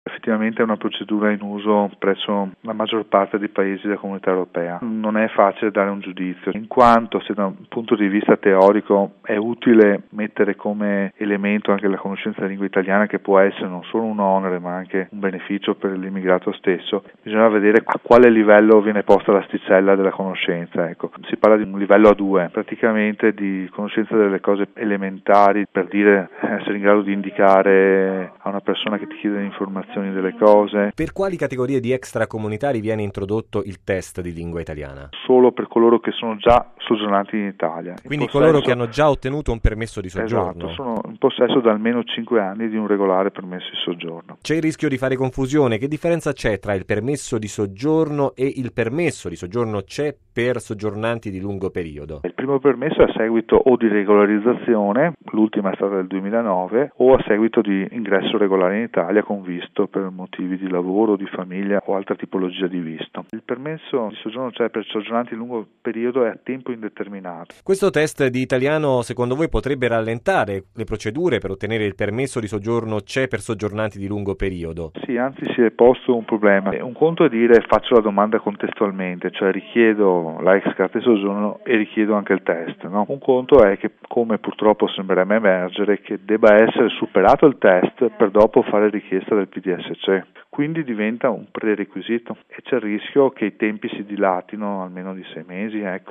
Effettivamente è una procedura in uso presso la maggior parte dei paesi della Comunità Europea. Non è facile dare un giudizio, in quanto se da un punto di vista teorico è utile mettere come elemento anche la conoscenza della lingua italiana, che può essere non solo un onere ma anche un beneficio per l'immigrato stesso, bisogna vedere a quale livello viene posta l'asticella della conoscenza. Ecco, si parla di un livello A2, praticamente di conoscenza delle cose elementari, per dire essere in grado di indicare a una persona che ti chiede informazioni delle cose. Per quali categorie di extracomunitari viene introdotto il test di lingua italiana? Solo per coloro che sono già soggiornanti in Italia. Quindi coloro che hanno già ottenuto un permesso di soggiorno? Esatto, sono in possesso da almeno 5 anni di un regolare permesso di soggiorno. C'è il rischio di fare confusione. Che differenza c'è tra il permesso di soggiorno e il permesso di soggiorno c'è per soggiornanti di lungo periodo? Il primo permesso è a seguito o di regolarizzazione, l'ultima è stata del 2009, o a seguito di ingresso regolare in Italia con visto per motivi di lavoro, di famiglia o altra tipologia di visto. Il permesso di soggiorno, cioè per soggiornanti di lungo periodo, è a tempo indeterminato. Questo test di italiano secondo voi potrebbe rallentare le procedure per ottenere il permesso di soggiorno CE per soggiornanti di lungo periodo? Sì, anzi si è posto un problema. Un conto è dire faccio la domanda contestualmente, cioè richiedo la ex carta di soggiorno e richiedo anche il test, no? Un conto è che, come purtroppo sembrerebbe emergere, che debba essere superato il test per dopo fare richiesta del PDSC. Quindi diventa un prerequisito e c'è il rischio che i tempi si dilatino almeno di 6 mesi, ecco.